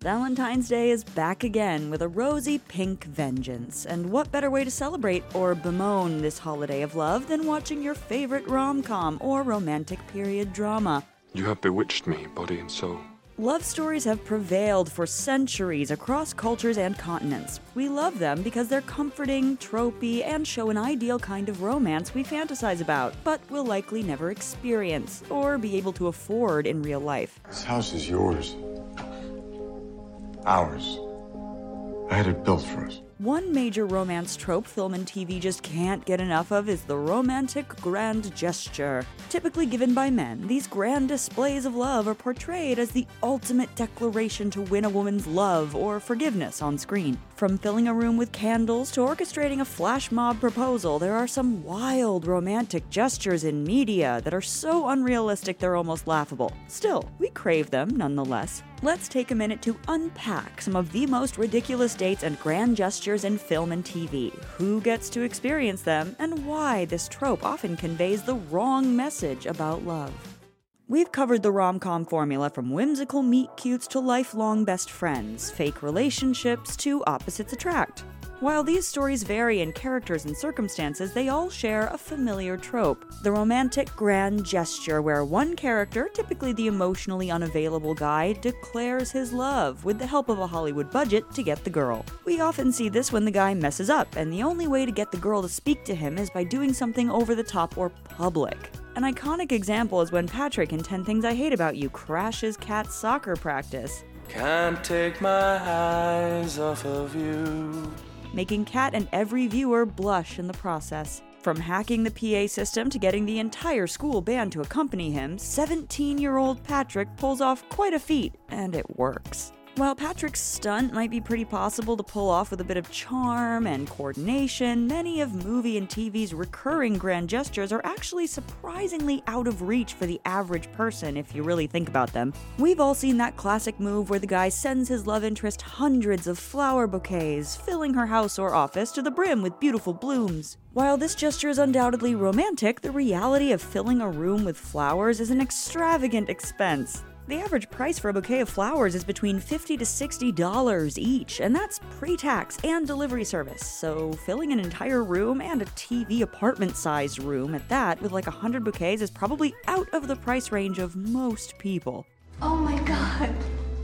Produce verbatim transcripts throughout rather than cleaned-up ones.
Valentine's Day is back again with a rosy pink vengeance, and what better way to celebrate or bemoan this holiday of love than watching your favorite rom-com or romantic period drama. You have bewitched me, body and soul. Love stories have prevailed for centuries across cultures and continents. We love them because they're comforting, tropey, and show an ideal kind of romance we fantasize about, but will likely never experience or be able to afford in real life. This house is yours. Ours. I had it built for us. One major romance trope film and T V just can't get enough of is the romantic grand gesture. Typically given by men, these grand displays of love are portrayed as the ultimate declaration to win a woman's love or forgiveness on screen. From filling a room with candles to orchestrating a flash mob proposal, there are some wild romantic gestures in media that are so unrealistic they're almost laughable. Still, we crave them nonetheless. Let's take a minute to unpack some of the most ridiculous dates and grand gestures in film and T V, who gets to experience them, and why this trope often conveys the wrong message about love. We've covered the rom-com formula from whimsical meet-cutes to lifelong best friends, fake relationships to opposites attract. While these stories vary in characters and circumstances, they all share a familiar trope: the romantic grand gesture where one character, typically the emotionally unavailable guy, declares his love with the help of a Hollywood budget to get the girl. We often see this when the guy messes up, and the only way to get the girl to speak to him is by doing something over the top or public. An iconic example is when Patrick in ten Things I Hate About You crashes Kat's soccer practice. Can't take my eyes off of you. Making Kat and every viewer blush in the process. From hacking the P A system to getting the entire school band to accompany him, seventeen-year-old Patrick pulls off quite a feat, and it works. While Patrick's stunt might be pretty possible to pull off with a bit of charm and coordination, many of movie and T V's recurring grand gestures are actually surprisingly out of reach for the average person if you really think about them. We've all seen that classic move where the guy sends his love interest hundreds of flower bouquets, filling her house or office to the brim with beautiful blooms. While this gesture is undoubtedly romantic, the reality of filling a room with flowers is an extravagant expense. The average price for a bouquet of flowers is between fifty to sixty dollars each, and that's pre-tax and delivery service. So filling an entire room, and a T V apartment-sized room at that, with like one hundred bouquets is probably out of the price range of most people. Oh my god.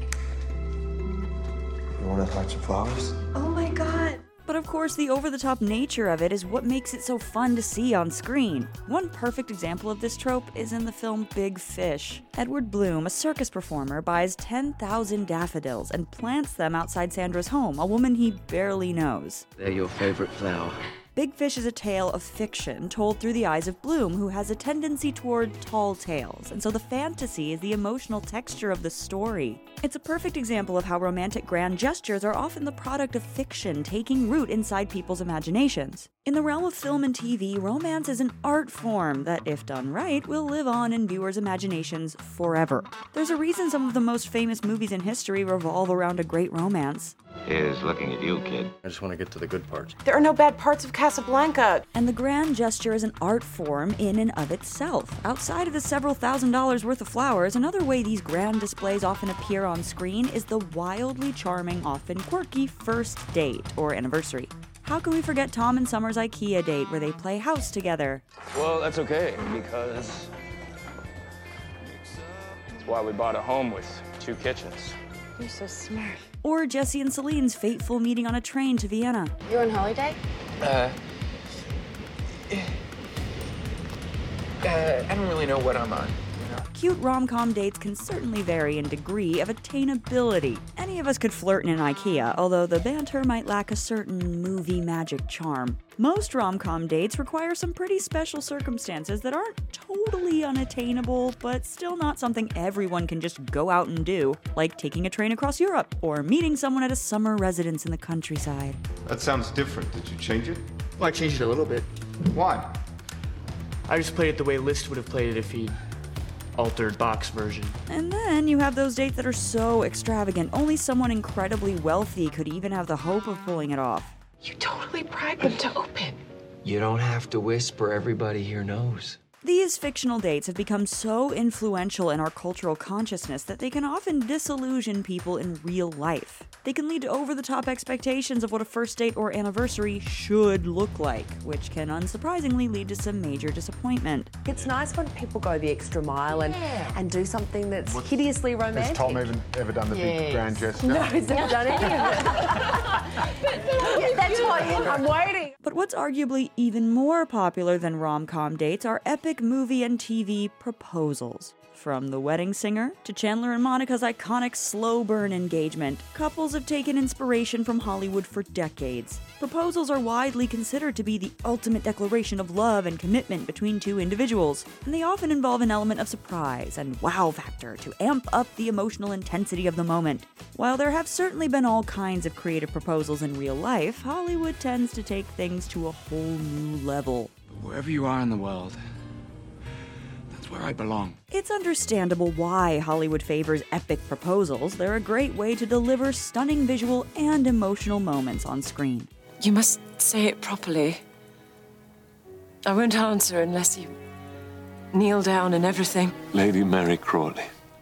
You want to touch some flowers? Oh my god. But of course, the over-the-top nature of it is what makes it so fun to see on screen. One perfect example of this trope is in the film Big Fish. Edward Bloom, a circus performer, buys ten thousand daffodils and plants them outside Sandra's home, a woman he barely knows. They're your favorite flower. Big Fish is a tale of fiction told through the eyes of Bloom, who has a tendency toward tall tales, and so the fantasy is the emotional texture of the story. It's a perfect example of how romantic grand gestures are often the product of fiction taking root inside people's imaginations. In the realm of film and T V, romance is an art form that, if done right, will live on in viewers' imaginations forever. There's a reason some of the most famous movies in history revolve around a great romance. Here's looking at you, kid. I just want to get to the good parts. There are no bad parts of Casablanca. And the grand gesture is an art form in and of itself. Outside of the several thousand dollars worth of flowers, another way these grand displays often appear on screen is the wildly charming, often quirky first date or anniversary. How can we forget Tom and Summer's IKEA date where they play house together? Well, that's okay, because that's why we bought a home with two kitchens. You're so smart. Or Jesse and Celine's fateful meeting on a train to Vienna. You on holiday? Uh, uh, I don't really know what I'm on. Cute rom-com dates can certainly vary in degree of attainability. Any of us could flirt in an IKEA, although the banter might lack a certain movie magic charm. Most rom-com dates require some pretty special circumstances that aren't totally unattainable, but still not something everyone can just go out and do, like taking a train across Europe, or meeting someone at a summer residence in the countryside. That sounds different. Did you change it? Well, I changed it a little bit. Why? I just played it the way Liszt would have played it if he'd altered Bach's version. And then you have those dates that are so extravagant, only someone incredibly wealthy could even have the hope of pulling it off. You totally bribed them to open. You don't have to whisper, everybody here knows. These fictional dates have become so influential in our cultural consciousness that they can often disillusion people in real life. They can lead to over-the-top expectations of what a first date or anniversary should look like, which can unsurprisingly lead to some major disappointment. It's nice when people go the extra mile and, and do something that's hideously romantic. Has Tom even ever done the Yes. big grand gesture? No, he's never done any of it. Yeah, that's why I'm waiting. But what's arguably even more popular than rom-com dates are epic movie and T V proposals. From The Wedding Singer to Chandler and Monica's iconic slow burn engagement, couples have taken inspiration from Hollywood for decades. Proposals are widely considered to be the ultimate declaration of love and commitment between two individuals, and they often involve an element of surprise and wow factor to amp up the emotional intensity of the moment. While there have certainly been all kinds of creative proposals in real life, Hollywood tends to take things to a whole new level. Wherever you are in the world, that's where I belong. It's understandable why Hollywood favors epic proposals. They're a great way to deliver stunning visual and emotional moments on screen. You must say it properly. I won't answer unless you kneel down and everything. Lady Mary Crawley,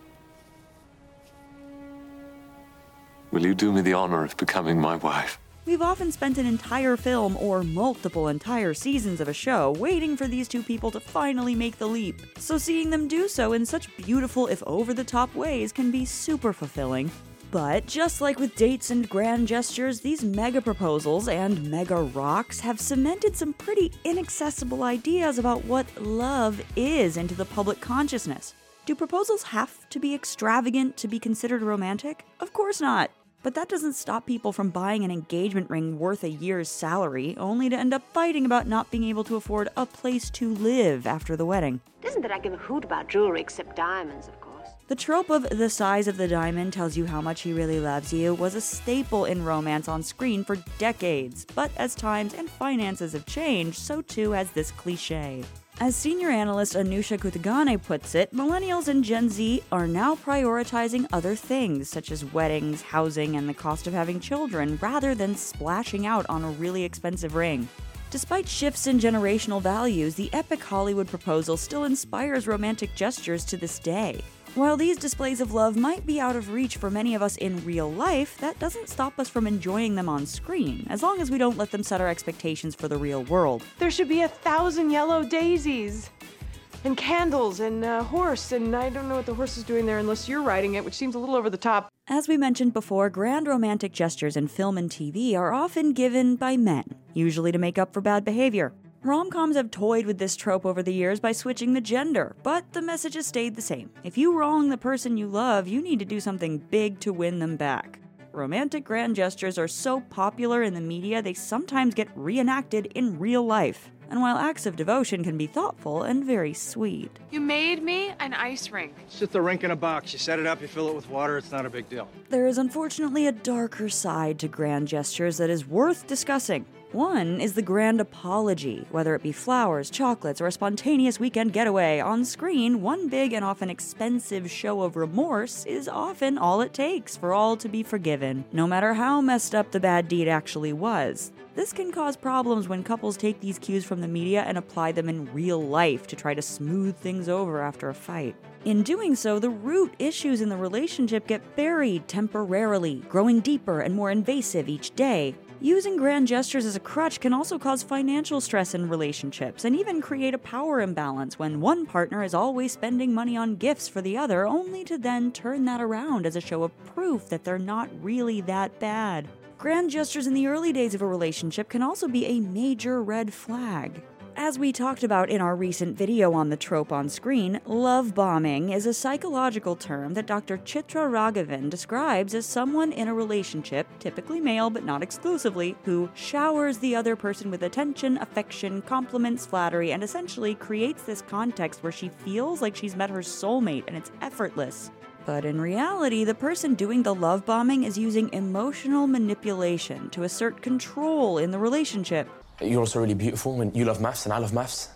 will you do me the honor of becoming my wife? We've often spent an entire film or multiple entire seasons of a show waiting for these two people to finally make the leap. So seeing them do so in such beautiful, if over-the-top ways can be super fulfilling. But just like with dates and grand gestures, these mega proposals and mega rocks have cemented some pretty inaccessible ideas about what love is into the public consciousness. Do proposals have to be extravagant to be considered romantic? Of course not. But that doesn't stop people from buying an engagement ring worth a year's salary, only to end up fighting about not being able to afford a place to live after the wedding. It isn't that I give a hoot about jewelry except diamonds, of course. The trope of the size of the diamond tells you how much he really loves you was a staple in romance on screen for decades, but as times and finances have changed, so too has this cliche. As senior analyst Anusha Kutagane puts it, millennials and Gen Z are now prioritizing other things, such as weddings, housing, and the cost of having children, rather than splashing out on a really expensive ring. Despite shifts in generational values, the epic Hollywood proposal still inspires romantic gestures to this day. While these displays of love might be out of reach for many of us in real life, that doesn't stop us from enjoying them on screen, as long as we don't let them set our expectations for the real world. There should be a thousand yellow daisies and candles and a horse, and I don't know what the horse is doing there unless you're riding it, which seems a little over the top. As we mentioned before, grand romantic gestures in film and T V are often given by men, usually to make up for bad behavior. Rom-coms have toyed with this trope over the years by switching the gender, but the message has stayed the same. If you wrong the person you love, you need to do something big to win them back. Romantic grand gestures are so popular in the media, they sometimes get reenacted in real life. And while acts of devotion can be thoughtful and very sweet, You made me an ice rink. It's just a rink in a box. You set it up, you fill it with water, it's not a big deal. there is unfortunately a darker side to grand gestures that is worth discussing. One is the grand apology, whether it be flowers, chocolates, or a spontaneous weekend getaway. On screen, one big and often expensive show of remorse is often all it takes for all to be forgiven, no matter how messed up the bad deed actually was. This can cause problems when couples take these cues from the media and apply them in real life to try to smooth things over after a fight. In doing so, the root issues in the relationship get buried temporarily, growing deeper and more invasive each day. Using grand gestures as a crutch can also cause financial stress in relationships and even create a power imbalance when one partner is always spending money on gifts for the other, only to then turn that around as a show of proof that they're not really that bad. Grand gestures in the early days of a relationship can also be a major red flag. As we talked about in our recent video on the trope on screen, love bombing is a psychological term that Doctor Chitra Raghavan describes as someone in a relationship, typically male but not exclusively, who showers the other person with attention, affection, compliments, flattery, and essentially creates this context where she feels like she's met her soulmate and it's effortless. But in reality, the person doing the love bombing is using emotional manipulation to assert control in the relationship. You're also really beautiful when you love maths and I love maths.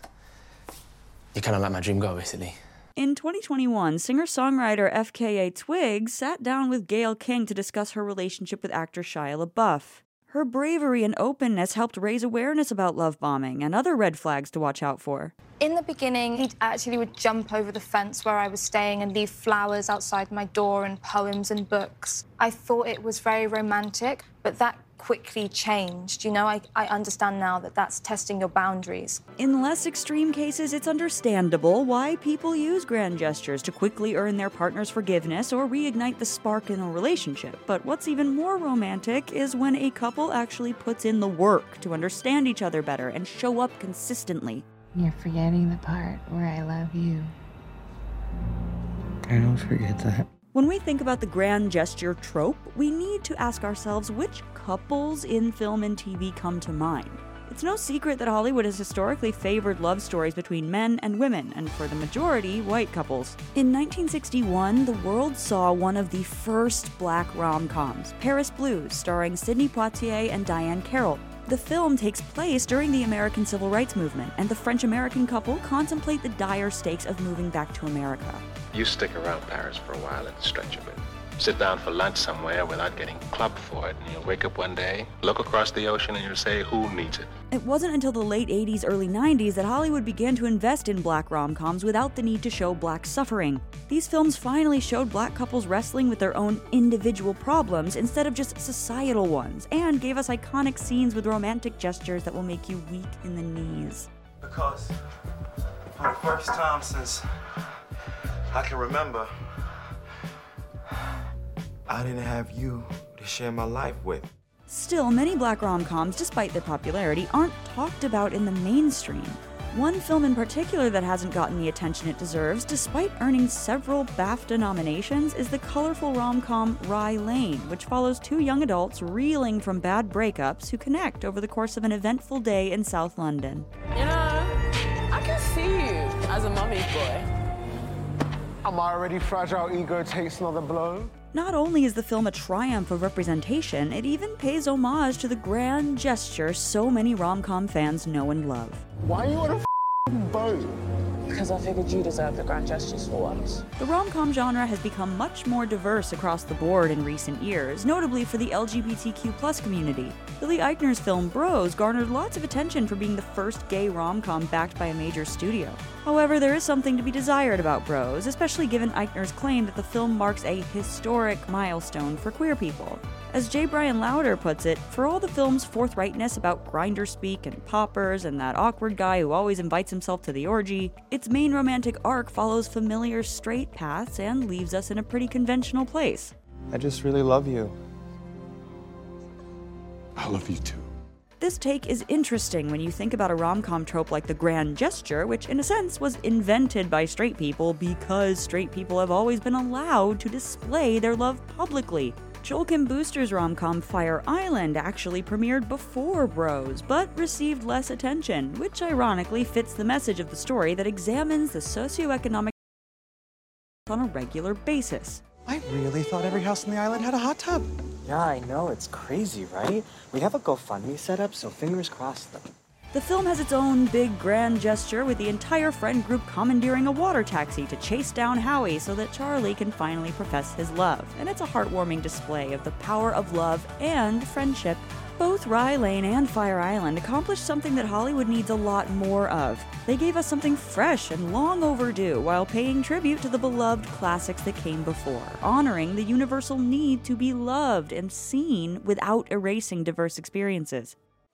You're kind of like my dream girl, basically. In twenty twenty-one, singer-songwriter F K A Twigs sat down with Gayle King to discuss her relationship with actor Shia LaBeouf. Her bravery and openness helped raise awareness about love bombing and other red flags to watch out for. In the beginning, he actually would jump over the fence where I was staying and leave flowers outside my door and poems and books. I thought it was very romantic, but that quickly changed. You know, I, I understand now that that's testing your boundaries. In less extreme cases, it's understandable why people use grand gestures to quickly earn their partner's forgiveness or reignite the spark in a relationship. But what's even more romantic is when a couple actually puts in the work to understand each other better and show up consistently. You're forgetting the part where I love you. I don't forget that. When we think about the grand gesture trope, we need to ask ourselves which couples in film and T V come to mind. It's no secret that Hollywood has historically favored love stories between men and women, and for the majority, white couples. In nineteen sixty-one, the world saw one of the first black rom-coms, Paris Blues, starring Sidney Poitier and Diane Carroll. The film takes place during the American Civil Rights Movement, and the French-American couple contemplate the dire stakes of moving back to America. You stick around Paris for a while and stretch a bit. Sit down for lunch somewhere without getting clubbed for it, and you'll wake up one day, look across the ocean, and you'll say, who needs it? It wasn't until the late eighties, early nineties that Hollywood began to invest in black rom-coms without the need to show black suffering. These films finally showed black couples wrestling with their own individual problems instead of just societal ones, and gave us iconic scenes with romantic gestures that will make you weak in the knees. Because for the first time since I can remember, I didn't have you to share my life with. Still, many black rom-coms, despite their popularity, aren't talked about in the mainstream. One film in particular that hasn't gotten the attention it deserves, despite earning several BAFTA nominations, is the colorful rom-com Rye Lane, which follows two young adults reeling from bad breakups who connect over the course of an eventful day in South London. You know, I can see you as a mummy's boy. Am I already fragile ego takes another blow? Not only is the film a triumph of representation, it even pays homage to the grand gesture so many rom-com fans know and love. Why are you on a f***ing boat? Because I figured you deserve the grand gestures for once. The rom-com genre has become much more diverse across the board in recent years, notably for the L G B T Q plus community. Billy Eichner's film Bros garnered lots of attention for being the first gay rom-com backed by a major studio. However, there is something to be desired about Bros, especially given Eichner's claim that the film marks a historic milestone for queer people. As J. Brian Lauder puts it, for all the film's forthrightness about grinder speak and poppers and that awkward guy who always invites himself to the orgy, its main romantic arc follows familiar straight paths and leaves us in a pretty conventional place. I just really love you. I love you too. This take is interesting when you think about a rom-com trope like the grand gesture, which in a sense was invented by straight people because straight people have always been allowed to display their love publicly. Joel Kim Booster's rom-com Fire Island actually premiered before Bros, but received less attention, which ironically fits the message of the story that examines the socioeconomic on a regular basis. I really thought every house on the island had a hot tub. Yeah, I know, it's crazy, right? We have a GoFundMe set up, so fingers crossed though. The film has its own big grand gesture with the entire friend group commandeering a water taxi to chase down Howie so that Charlie can finally profess his love, and it's a heartwarming display of the power of love and friendship. Both Rye Lane and Fire Island accomplished something that Hollywood needs a lot more of. They gave us something fresh and long overdue while paying tribute to the beloved classics that came before, honoring the universal need to be loved and seen without erasing diverse experiences.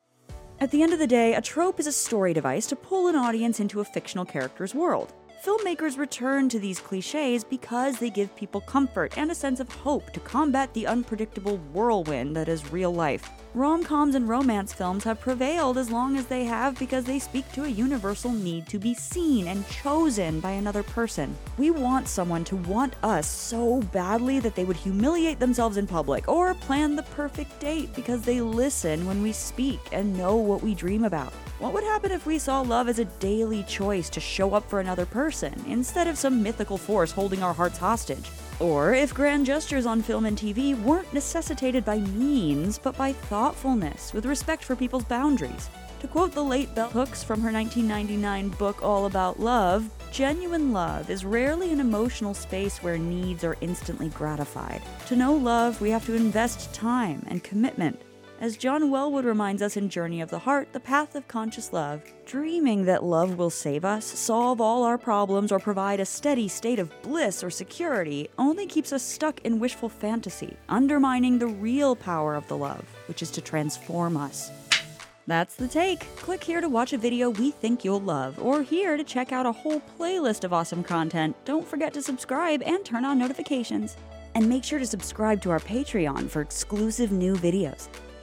At the end of the day, a trope is a story device to pull an audience into a fictional character's world. Filmmakers return to these cliches because they give people comfort and a sense of hope to combat the unpredictable whirlwind that is real life. Rom-coms and romance films have prevailed as long as they have because they speak to a universal need to be seen and chosen by another person. We want someone to want us so badly that they would humiliate themselves in public or plan the perfect date because they listen when we speak and know what we dream about. What would happen if we saw love as a daily choice to show up for another person, instead of some mythical force holding our hearts hostage? Or if grand gestures on film and T V weren't necessitated by means, but by thoughtfulness, with respect for people's boundaries? To quote the late Bell Hooks from her nineteen ninety-nine book All About Love, genuine love is rarely an emotional space where needs are instantly gratified. To know love, we have to invest time and commitment. As John Wellwood reminds us in Journey of the Heart, The Path of Conscious Love, dreaming that love will save us, solve all our problems, or provide a steady state of bliss or security only keeps us stuck in wishful fantasy, undermining the real power of the love, which is to transform us. That's The Take. Click here to watch a video we think you'll love, or here to check out a whole playlist of awesome content. Don't forget to subscribe and turn on notifications. And make sure to subscribe to our Patreon for exclusive new videos.